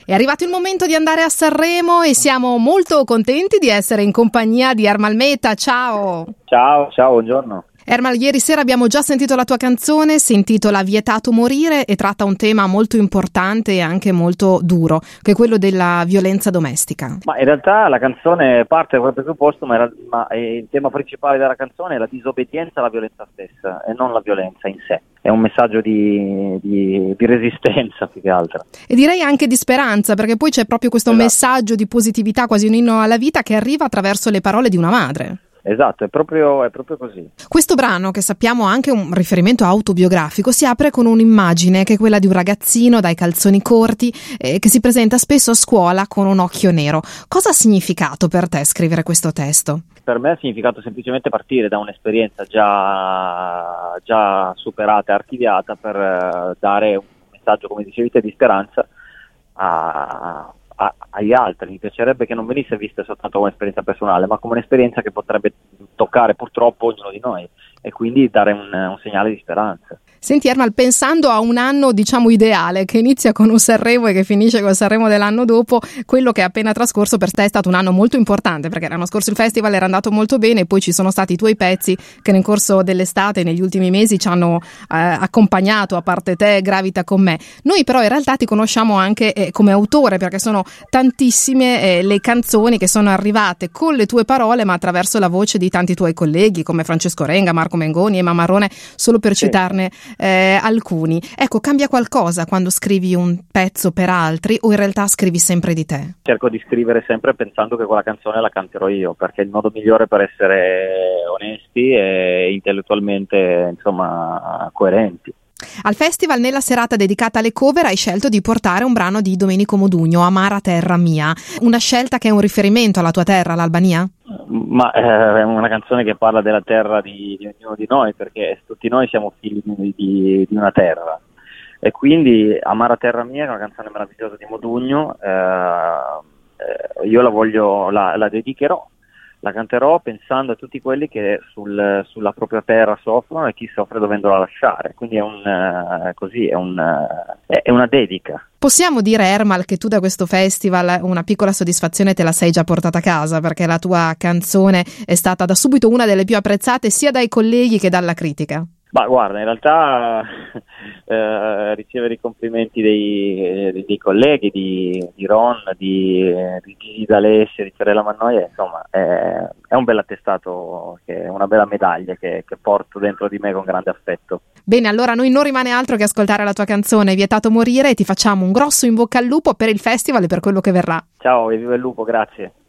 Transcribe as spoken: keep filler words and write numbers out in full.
È arrivato il momento di andare a Sanremo e siamo molto contenti di essere in compagnia di Ermal Meta. Ciao! Ciao, ciao, buongiorno. Ermal, ieri sera abbiamo già sentito la tua canzone, si intitola Vietato morire e tratta un tema molto importante e anche molto duro, che è quello della violenza domestica. Ma in realtà la canzone parte da quel presupposto, ma, era, ma il tema principale della canzone è la disobbedienza alla violenza stessa e non la violenza in sé. È un messaggio di, di, di resistenza più che altro. E direi anche di speranza, perché poi c'è proprio questo Esatto. messaggio di positività, quasi un inno alla vita, che arriva attraverso le parole di una madre. Esatto, è proprio, è proprio così. Questo brano, che sappiamo ha anche un riferimento autobiografico, si apre con un'immagine che è quella di un ragazzino dai calzoni corti eh, che si presenta spesso a scuola con un occhio nero. Cosa ha significato per te scrivere questo testo? Per me ha significato semplicemente partire da un'esperienza già, già superata e archiviata per eh, dare un messaggio, come dicevi te, di speranza a... agli altri. Mi piacerebbe che non venisse vista soltanto come esperienza personale, ma come un'esperienza che potrebbe toccare purtroppo ognuno di noi e quindi dare un, un segnale di speranza. Senti Ermal, pensando a un anno diciamo ideale che inizia con un Sanremo e che finisce col Sanremo dell'anno dopo, quello che è appena trascorso per te è stato un anno molto importante, perché l'anno scorso il festival era andato molto bene e poi ci sono stati i tuoi pezzi che nel corso dell'estate, negli ultimi mesi ci hanno eh, accompagnato, a parte te, Gravita con me. Noi però in realtà ti conosciamo anche eh, come autore, perché sono tantissime eh, le canzoni che sono arrivate con le tue parole ma attraverso la voce di tanti tuoi colleghi come Francesco Renga, Marco Mengoni, Emma Marrone, solo per sì. citarne eh, alcuni. Ecco, cambia qualcosa quando scrivi un pezzo per altri o in realtà scrivi sempre di te? Cerco di scrivere sempre pensando che quella canzone la canterò io, perché è il modo migliore per essere onesti e intellettualmente insomma coerenti. Al festival, nella serata dedicata alle cover, hai scelto di portare un brano di Domenico Modugno, Amara terra mia, una scelta che è un riferimento alla tua terra, l'Albania? Ma eh, è una canzone che parla della terra di, di ognuno di noi, perché tutti noi siamo figli di, di, di una terra e quindi Amara terra mia è una canzone meravigliosa di Modugno, eh, eh, io la voglio, la, la dedicherò. La canterò pensando a tutti quelli che sul, sulla propria terra soffrono e chi soffre dovendola lasciare. Quindi è un uh, così è, un, uh, è, è una dedica. Possiamo dire, Ermal, che tu da questo festival una piccola soddisfazione te la sei già portata a casa, perché la tua canzone è stata da subito una delle più apprezzate sia dai colleghi che dalla critica? Ma guarda, in realtà eh, ricevere i complimenti dei, dei colleghi di, di Ron, di, di Gigi D'Alessia, di Fiorella Mannoia, insomma è, è un bel attestato, che è una bella medaglia che, che porto dentro di me con grande affetto. Bene, allora a noi non rimane altro che ascoltare la tua canzone Vietato morire e ti facciamo un grosso in bocca al lupo per il festival e per quello che verrà. Ciao e viva il lupo, grazie.